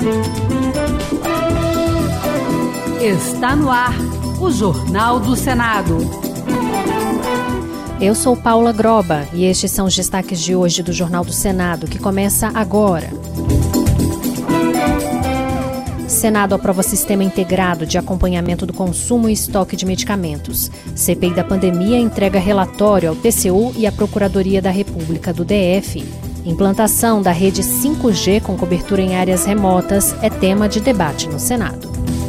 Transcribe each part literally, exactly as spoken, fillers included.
Está no ar o Jornal do Senado. Eu sou Paula Groba e estes são os destaques de hoje do Jornal do Senado, que começa agora. Senado aprova sistema integrado de acompanhamento do consumo e estoque de medicamentos. C P I da pandemia entrega relatório ao T C U e à Procuradoria da República do D F. Implantação da rede cinco G com cobertura em áreas remotas é tema de debate no Senado.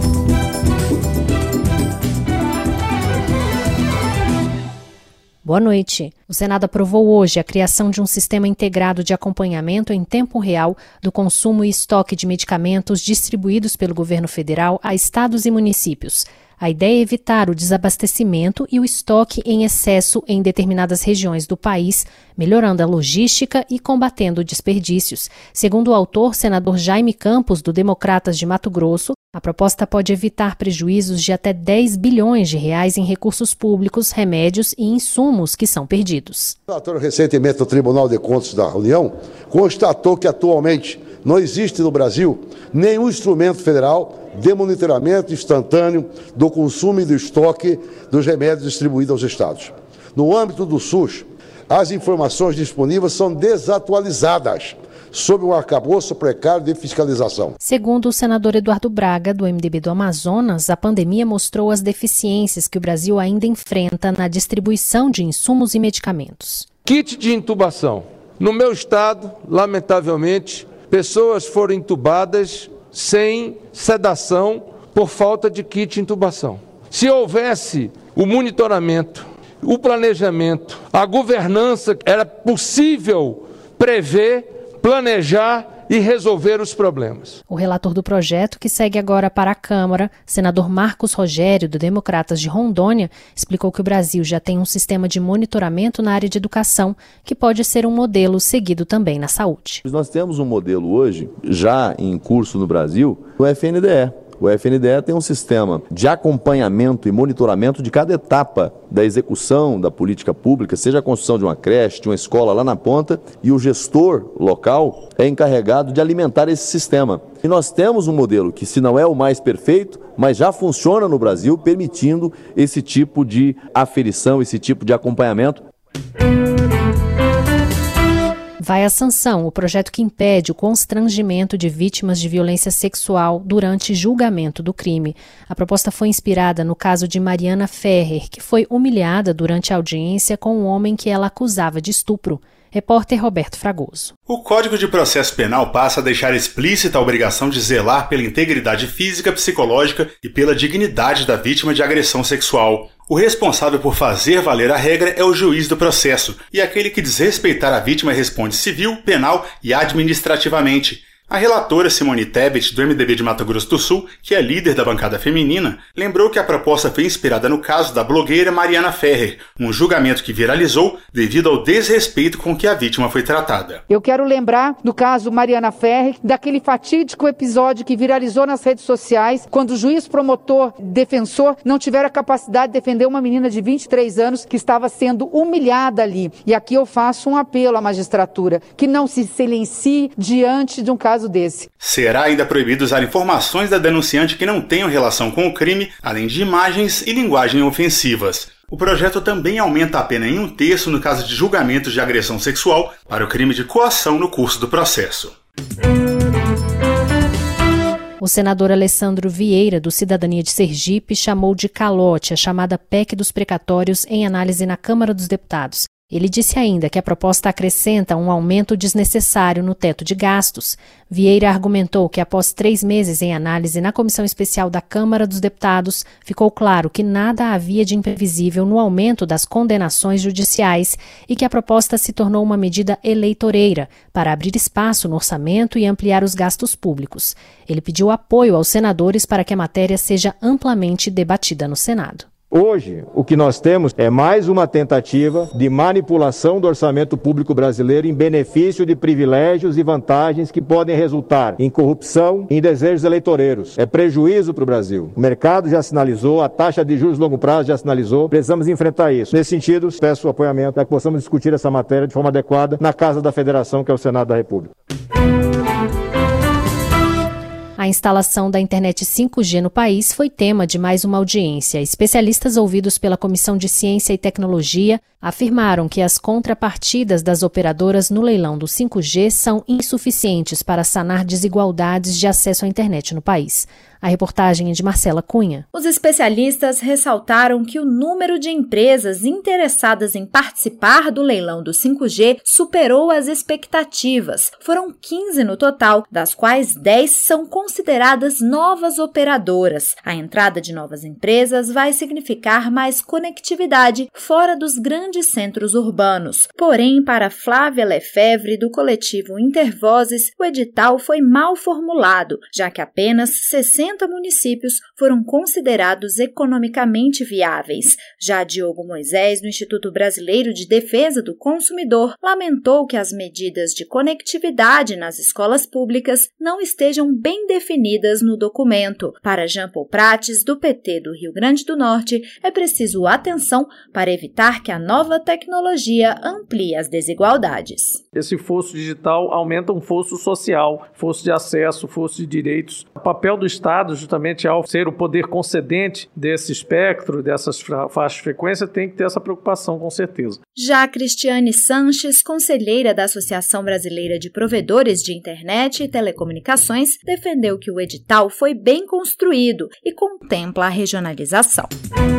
Boa noite. O Senado aprovou hoje a criação de um sistema integrado de acompanhamento em tempo real do consumo e estoque de medicamentos distribuídos pelo governo federal a estados e municípios. A ideia é evitar o desabastecimento e o estoque em excesso em determinadas regiões do país, melhorando a logística e combatendo desperdícios. Segundo o autor, senador Jaime Campos, do Democratas de Mato Grosso, a proposta pode evitar prejuízos de até dez bilhões de reais em recursos públicos, remédios e insumos que são perdidos. O relatório recentemente do Tribunal de Contas da União constatou que atualmente não existe no Brasil nenhum instrumento federal de monitoramento instantâneo do consumo e do estoque dos remédios distribuídos aos estados. No âmbito do SUS, as informações disponíveis são desatualizadas, sob um arcabouço precário de fiscalização. Segundo o senador Eduardo Braga, do M D B do Amazonas, a pandemia mostrou as deficiências que o Brasil ainda enfrenta na distribuição de insumos e medicamentos. Kit de intubação. No meu estado, lamentavelmente, pessoas foram intubadas sem sedação por falta de kit de intubação. Se houvesse o monitoramento, o planejamento, a governança, era possível prever, planejar e resolver os problemas. O relator do projeto, que segue agora para a Câmara, senador Marcos Rogério, do Democratas de Rondônia, explicou que o Brasil já tem um sistema de monitoramento na área de educação, que pode ser um modelo seguido também na saúde. Nós temos um modelo hoje, já em curso no Brasil, o F N D E. O F N D E tem um sistema de acompanhamento e monitoramento de cada etapa da execução da política pública, seja a construção de uma creche, de uma escola lá na ponta, e o gestor local é encarregado de alimentar esse sistema. E nós temos um modelo que, se não é o mais perfeito, mas já funciona no Brasil, permitindo esse tipo de aferição, esse tipo de acompanhamento. Vai à sanção o projeto que impede o constrangimento de vítimas de violência sexual durante julgamento do crime. A proposta foi inspirada no caso de Mariana Ferrer, que foi humilhada durante a audiência com um homem que ela acusava de estupro. Repórter Roberto Fragoso. O Código de Processo Penal passa a deixar explícita a obrigação de zelar pela integridade física, psicológica e pela dignidade da vítima de agressão sexual. O responsável por fazer valer a regra é o juiz do processo, e aquele que desrespeitar a vítima responde civil, penal e administrativamente. A relatora Simone Tebet, do M D B de Mato Grosso do Sul, que é líder da bancada feminina, lembrou que a proposta foi inspirada no caso da blogueira Mariana Ferrer, um julgamento que viralizou devido ao desrespeito com que a vítima foi tratada. Eu quero lembrar do caso Mariana Ferrer, daquele fatídico episódio que viralizou nas redes sociais, quando o juiz promotor defensor não tiveram a capacidade de defender uma menina de vinte e três anos que estava sendo humilhada ali. E aqui eu faço um apelo à magistratura, que não se silencie diante de um caso desse. Será ainda proibido usar informações da denunciante que não tenham relação com o crime, além de imagens e linguagem ofensivas. O projeto também aumenta a pena em um terço no caso de julgamentos de agressão sexual para o crime de coação no curso do processo. O senador Alessandro Vieira, do Cidadania de Sergipe, chamou de calote a chamada P E C dos precatórios em análise na Câmara dos Deputados. Ele disse ainda que a proposta acrescenta um aumento desnecessário no teto de gastos. Vieira argumentou que após três meses em análise na Comissão Especial da Câmara dos Deputados, ficou claro que nada havia de imprevisível no aumento das condenações judiciais e que a proposta se tornou uma medida eleitoreira para abrir espaço no orçamento e ampliar os gastos públicos. Ele pediu apoio aos senadores para que a matéria seja amplamente debatida no Senado. Hoje, o que nós temos é mais uma tentativa de manipulação do orçamento público brasileiro em benefício de privilégios e vantagens que podem resultar em corrupção e em desejos eleitoreiros. É prejuízo para o Brasil. O mercado já sinalizou, a taxa de juros de longo prazo já sinalizou, precisamos enfrentar isso. Nesse sentido, peço o apoiamento para que possamos discutir essa matéria de forma adequada na Casa da Federação, que é o Senado da República. A instalação da internet cinco G no país foi tema de mais uma audiência. Especialistas ouvidos pela Comissão de Ciência e Tecnologia afirmaram que as contrapartidas das operadoras no leilão do cinco G são insuficientes para sanar desigualdades de acesso à internet no país. A reportagem é de Marcela Cunha. Os especialistas ressaltaram que o número de empresas interessadas em participar do leilão do cinco G superou as expectativas. Foram quinze no total, das quais dez são consideradas novas operadoras. A entrada de novas empresas vai significar mais conectividade fora dos grandes centros urbanos. Porém, para Flávia Lefevre, do coletivo Intervozes, o edital foi mal formulado, já que apenas sessenta municípios foram considerados economicamente viáveis. Já Diogo Moisés, do Instituto Brasileiro de Defesa do Consumidor, lamentou que as medidas de conectividade nas escolas públicas não estejam bem definidas no documento. Para Jean Paul Prates, do P T do Rio Grande do Norte, é preciso atenção para evitar que a nova tecnologia amplie as desigualdades. Esse fosso digital aumenta um fosso social, fosso de acesso, fosso de direitos. O papel do Estado, justamente ao ser o poder concedente desse espectro, dessas faixas de frequência, tem que ter essa preocupação, com certeza. Já Cristiane Sanches, conselheira da Associação Brasileira de Provedores de Internet e Telecomunicações, defendeu que o edital foi bem construído e contempla a regionalização.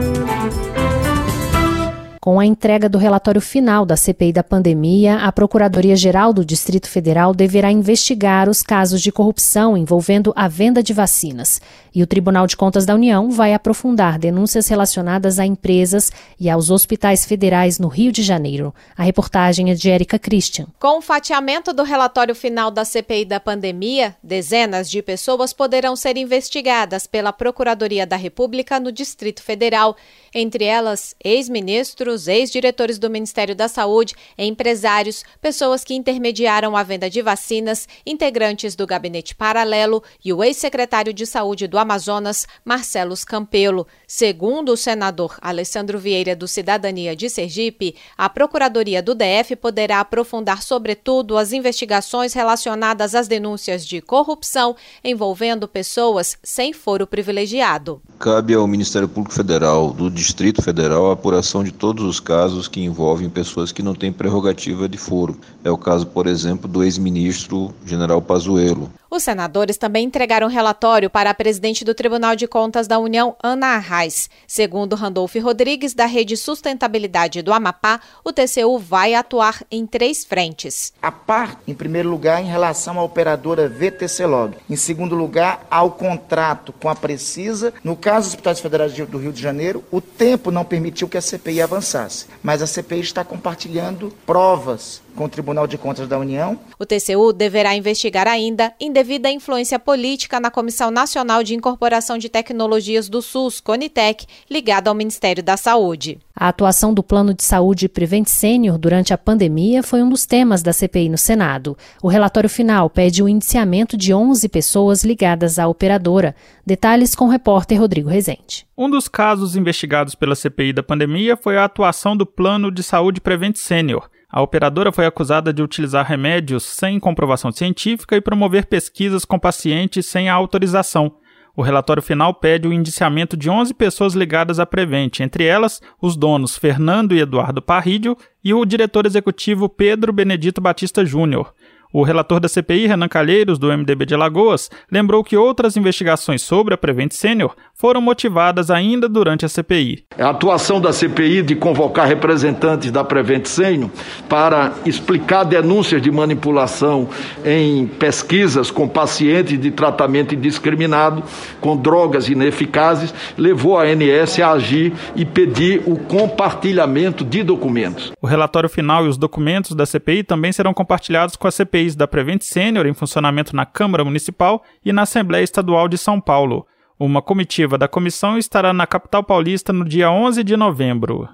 Com a entrega do relatório final da C P I da pandemia, a Procuradoria-Geral do Distrito Federal deverá investigar os casos de corrupção envolvendo a venda de vacinas. E o Tribunal de Contas da União vai aprofundar denúncias relacionadas a empresas e aos hospitais federais no Rio de Janeiro. A reportagem é de Érica Christian. Com o fatiamento do relatório final da C P I da pandemia, dezenas de pessoas poderão ser investigadas pela Procuradoria da República no Distrito Federal, entre elas ex-ministros, ex-diretores do Ministério da Saúde, empresários, pessoas que intermediaram a venda de vacinas, integrantes do gabinete paralelo e o ex-secretário de Saúde do Amazonas, Marcelo Campelo. Segundo o senador Alessandro Vieira, do Cidadania de Sergipe, a Procuradoria do D F poderá aprofundar, sobretudo, as investigações relacionadas às denúncias de corrupção envolvendo pessoas sem foro privilegiado. Cabe ao Ministério Público Federal do Distrito Federal a apuração de todos os casos que envolvem pessoas que não têm prerrogativa de foro. É o caso, por exemplo, do ex-ministro General Pazuello. Os senadores também entregaram relatório para a presidente do Tribunal de Contas da União, Ana Arraes. Segundo Randolfo Rodrigues, da Rede Sustentabilidade do Amapá, o T C U vai atuar em três frentes. A par, em primeiro lugar, em relação à operadora V T C Log. Em segundo lugar, ao contrato com a Precisa. No caso dos hospitais federais do Rio de Janeiro, o tempo não permitiu que a C P I avançasse. Mas a C P I está compartilhando provas com o Tribunal de Contas da União. O T C U deverá investigar ainda indevida influência política na Comissão Nacional de Incorporação de Tecnologias do SUS, Conitec, ligada ao Ministério da Saúde. A atuação do Plano de Saúde Prevent Senior durante a pandemia foi um dos temas da C P I no Senado. O relatório final pede o indiciamento de onze pessoas ligadas à operadora. Detalhes com o repórter Rodrigo Rezende. Um dos casos investigados pela C P I da pandemia foi a atuação do Plano de Saúde Prevent Senior. A operadora foi acusada de utilizar remédios sem comprovação científica e promover pesquisas com pacientes sem a autorização. O relatório final pede o indiciamento de onze pessoas ligadas à Prevent, entre elas os donos Fernando e Eduardo Parrídio e o diretor executivo Pedro Benedito Batista Júnior. O relator da C P I, Renan Calheiros, do M D B de Alagoas, lembrou que outras investigações sobre a Prevent Senior foram motivadas ainda durante a C P I. A atuação da C P I de convocar representantes da Prevent Senior para explicar denúncias de manipulação em pesquisas com pacientes de tratamento indiscriminado com drogas ineficazes levou a ANS a agir e pedir o compartilhamento de documentos. O relatório final e os documentos da C P I também serão compartilhados com a C P I da Prevent Senior em funcionamento na Câmara Municipal e na Assembleia Estadual de São Paulo. Uma comitiva da comissão estará na capital paulista no dia onze de novembro.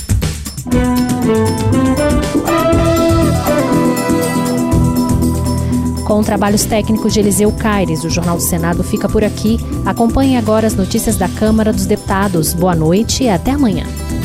Com trabalhos técnicos de Eliseu Caires, o Jornal do Senado fica por aqui. Acompanhe agora as notícias da Câmara dos Deputados. Boa noite e até amanhã.